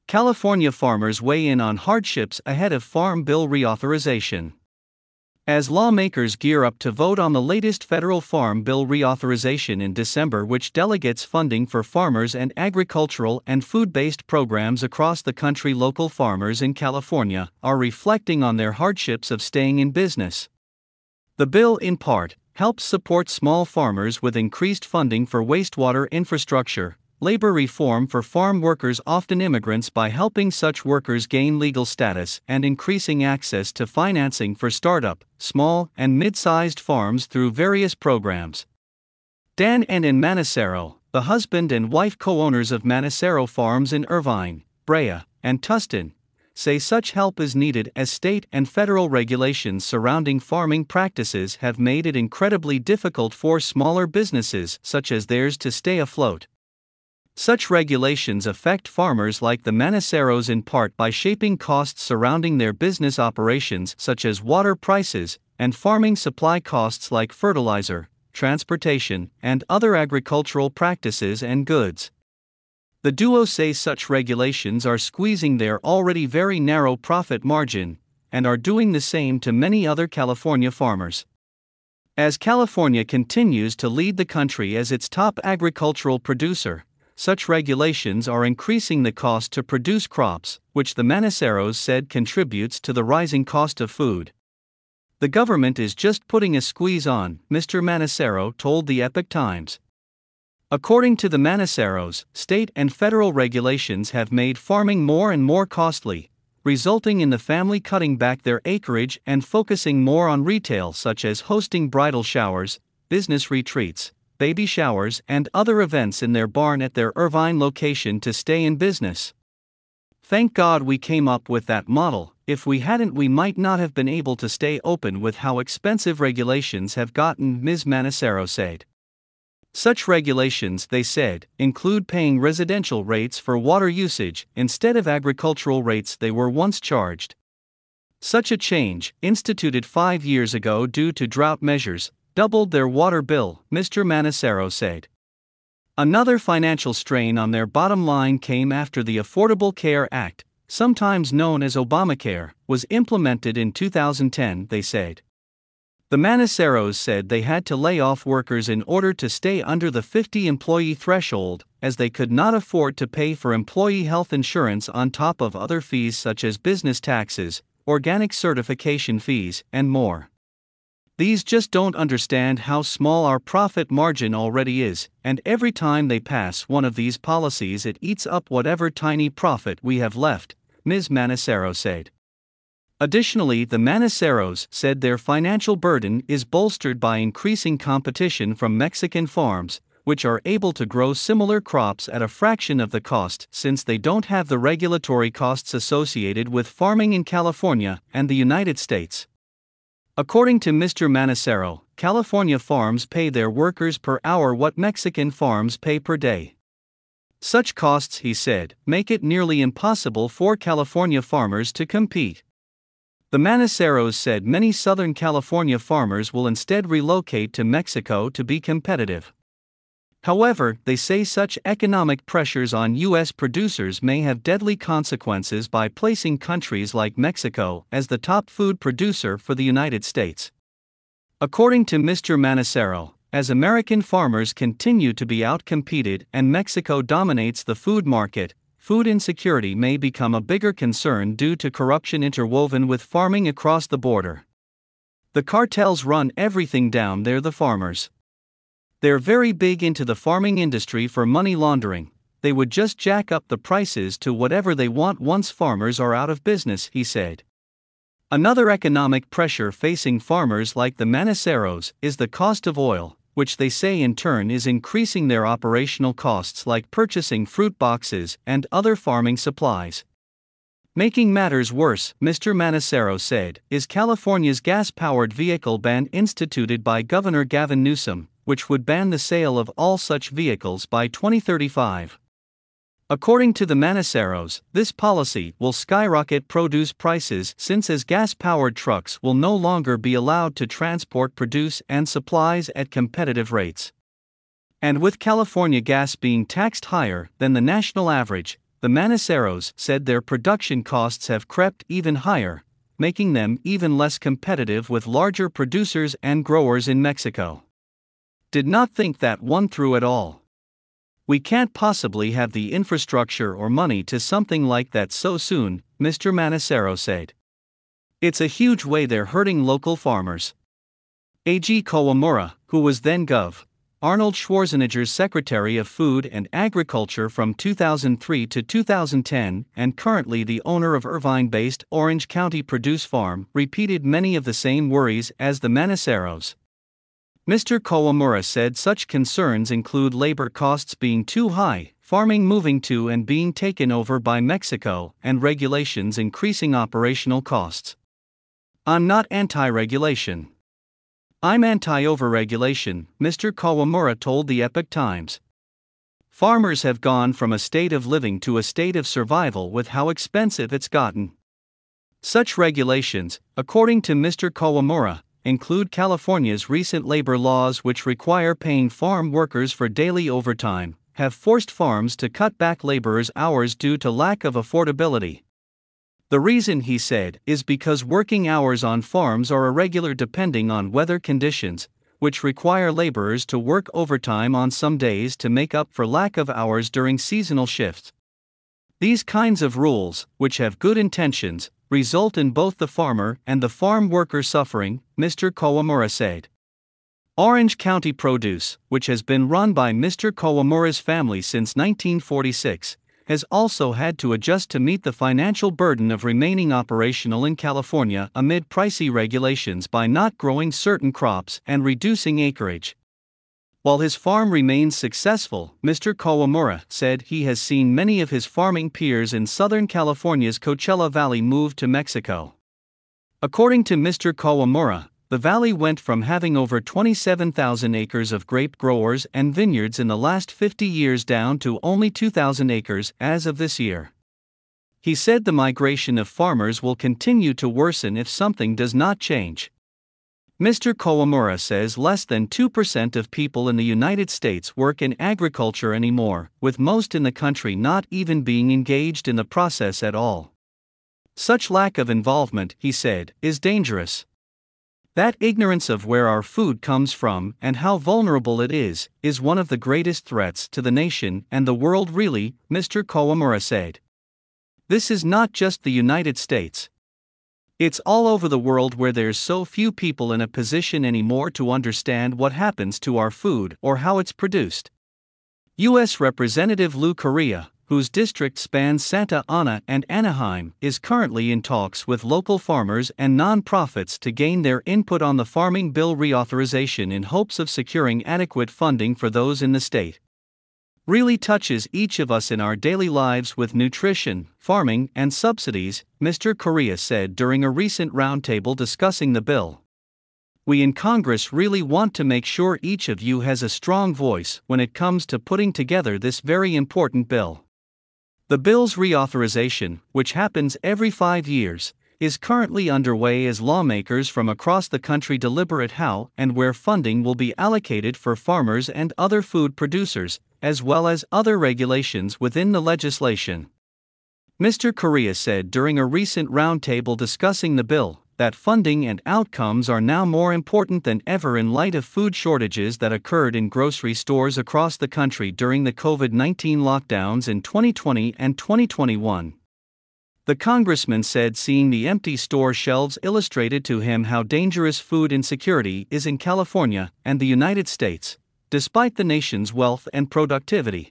California farmers weigh in on hardships ahead of Farm Bill reauthorization. As lawmakers gear up to vote on the latest federal Farm Bill reauthorization in December, which delegates funding for farmers and agricultural and food-based programs across the country, local farmers in California are reflecting on their hardships of staying in business. The bill, in part, helps support small farmers with increased funding for wastewater infrastructure, labor reform for farm workers, often immigrants, by helping such workers gain legal status, and increasing access to financing for startup, small, and mid-sized farms through various programs. Dan and Ann Manacero, the husband and wife co-owners of Manacero Farms in Irvine, Brea, and Tustin, say such help is needed as state and federal regulations surrounding farming practices have made it incredibly difficult for smaller businesses such as theirs to stay afloat. Such regulations affect farmers like the Manaceros in part by shaping costs surrounding their business operations, such as water prices and farming supply costs like fertilizer, transportation, and other agricultural practices and goods. The duo say such regulations are squeezing their already very narrow profit margin, and are doing the same to many other California farmers. As California continues to lead the country as its top agricultural producer, such regulations are increasing the cost to produce crops, which the Manaceros said contributes to the rising cost of food. The government is just putting a squeeze on, Mr. Manacero told the Epoch Times. According to the Manaceros, state and federal regulations have made farming more and more costly, resulting in the family cutting back their acreage and focusing more on retail, such as hosting bridal showers, business retreats, baby showers, and other events in their barn at their Irvine location to stay in business. Thank God we came up with that model. If we hadn't, we might not have been able to stay open with how expensive regulations have gotten, Ms. Manacero said. Such regulations, they said, include paying residential rates for water usage instead of agricultural rates they were once charged. Such a change, instituted 5 years ago due to drought measures, doubled their water bill, Mr. Manacero said. Another financial strain on their bottom line came after the Affordable Care Act, sometimes known as Obamacare, was implemented in 2010, they said. The Manaceros said they had to lay off workers in order to stay under the 50-employee threshold, as they could not afford to pay for employee health insurance on top of other fees such as business taxes, organic certification fees, and more. These just don't understand how small our profit margin already is, and every time they pass one of these policies it eats up whatever tiny profit we have left, Ms. Manacero said. Additionally, the Manaceros said their financial burden is bolstered by increasing competition from Mexican farms, which are able to grow similar crops at a fraction of the cost since they don't have the regulatory costs associated with farming in California and the United States. According to Mr. Manacero, California farms pay their workers per hour what Mexican farms pay per day. Such costs, he said, make it nearly impossible for California farmers to compete. The Manaceros said many Southern California farmers will instead relocate to Mexico to be competitive. However, they say such economic pressures on U.S. producers may have deadly consequences by placing countries like Mexico as the top food producer for the United States. According to Mr. Manacero, as American farmers continue to be outcompeted and Mexico dominates the food market, food insecurity may become a bigger concern due to corruption interwoven with farming across the border. The cartels run everything down there, the farmers. They're very big into the farming industry for money laundering. They would just jack up the prices to whatever they want once farmers are out of business, he said. Another economic pressure facing farmers like the Manaceros is the cost of oil, which they say in turn is increasing their operational costs like purchasing fruit boxes and other farming supplies. Making matters worse, Mr. Manacero said, is California's gas-powered vehicle ban instituted by Governor Gavin Newsom, which would ban the sale of all such vehicles by 2035. According to the Manaceros, this policy will skyrocket produce prices since as gas-powered trucks will no longer be allowed to transport produce and supplies at competitive rates. And with California gas being taxed higher than the national average, the Manaceros said their production costs have crept even higher, making them even less competitive with larger producers and growers in Mexico. Did not think that one through at all. We can't possibly have the infrastructure or money to something like that so soon, Mr. Manacero said. It's a huge way they're hurting local farmers. A.G. Kawamura, who was then Gov. Arnold Schwarzenegger's Secretary of Food and Agriculture from 2003 to 2010 and currently the owner of Irvine-based Orange County Produce Farm, repeated many of the same worries as the Manaceros. Mr. Kawamura said such concerns include labor costs being too high, farming moving to and being taken over by Mexico, and regulations increasing operational costs. I'm not anti-regulation. I'm anti-overregulation, Mr. Kawamura told the Epoch Times. Farmers have gone from a state of living to a state of survival with how expensive it's gotten. Such regulations, according to Mr. Kawamura, include California's recent labor laws which require paying farm workers for daily overtime, have forced farms to cut back laborers' hours due to lack of affordability. The reason, he said, is because working hours on farms are irregular depending on weather conditions, which require laborers to work overtime on some days to make up for lack of hours during seasonal shifts. These kinds of rules, which have good intentions, result in both the farmer and the farm worker suffering, Mr. Kawamura said. Orange County Produce, which has been run by Mr. Kawamura's family since 1946, has also had to adjust to meet the financial burden of remaining operational in California amid pricey regulations by not growing certain crops and reducing acreage. While his farm remains successful, Mr. Kawamura said he has seen many of his farming peers in Southern California's Coachella Valley move to Mexico. According to Mr. Kawamura, the valley went from having over 27,000 acres of grape growers and vineyards in the last 50 years down to only 2,000 acres as of this year. He said the migration of farmers will continue to worsen if something does not change. Mr. Kawamura says less than 2% of people in the United States work in agriculture anymore, with most in the country not even being engaged in the process at all. Such lack of involvement, he said, is dangerous. That ignorance of where our food comes from and how vulnerable it is one of the greatest threats to the nation and the world really, Mr. Kawamura said. This is not just the United States. It's all over the world where there's so few people in a position anymore to understand what happens to our food or how it's produced. U.S. Representative Lou Correa, whose district spans Santa Ana and Anaheim, is currently in talks with local farmers and non-profits to gain their input on the farming bill reauthorization in hopes of securing adequate funding for those in the state. Really touches each of us in our daily lives with nutrition, farming, and subsidies, Mr. Correa said during a recent roundtable discussing the bill. We in Congress really want to make sure each of you has a strong voice when it comes to putting together this very important bill. The bill's reauthorization, which happens every 5 years, is currently underway as lawmakers from across the country deliberate how and where funding will be allocated for farmers and other food producers, as well as other regulations within the legislation. Mr. Correa said during a recent roundtable discussing the bill that funding and outcomes are now more important than ever in light of food shortages that occurred in grocery stores across the country during the COVID-19 lockdowns in 2020 and 2021. The congressman said seeing the empty store shelves illustrated to him how dangerous food insecurity is in California and the United States, despite the nation's wealth and productivity.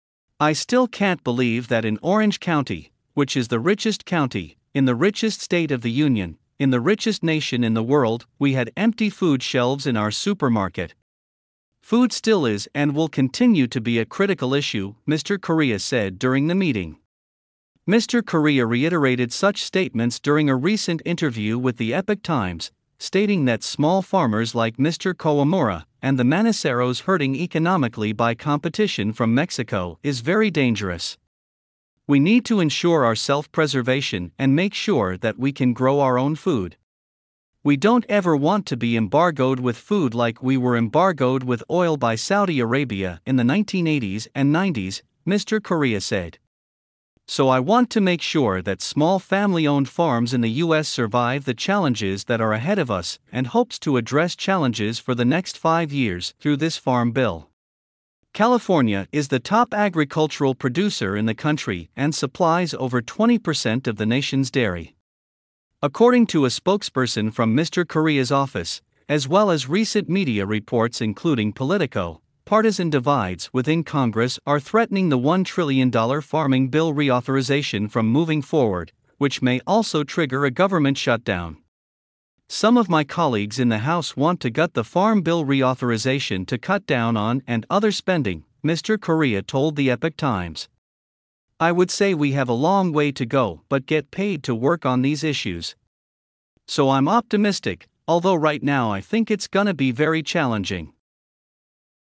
I still can't believe that in Orange County, which is the richest county, in the richest state of the Union, in the richest nation in the world, we had empty food shelves in our supermarket. Food still is and will continue to be a critical issue, Mr. Correa said during the meeting. Mr. Correa reiterated such statements during a recent interview with the Epoch Times, stating that small farmers like Mr. Kawamura and the Manaceros hurting economically by competition from Mexico is very dangerous. We need to ensure our self-preservation and make sure that we can grow our own food. We don't ever want to be embargoed with food like we were embargoed with oil by Saudi Arabia in the 1980s and 90s, Mr. Correa said. So I want to make sure that small family-owned farms in the U.S. survive the challenges that are ahead of us and hopes to address challenges for the next 5 years through this farm bill. California is the top agricultural producer in the country and supplies over 20% of the nation's dairy. According to a spokesperson from Mr. Correa's office, as well as recent media reports including Politico, partisan divides within Congress are threatening the $1 trillion farming bill reauthorization from moving forward, which may also trigger a government shutdown. Some of my colleagues in the House want to gut the farm bill reauthorization to cut down on and other spending, Mr. Correa told the Epoch Times. I would say we have a long way to go but get paid to work on these issues. So I'm optimistic, although right now I think it's gonna be very challenging.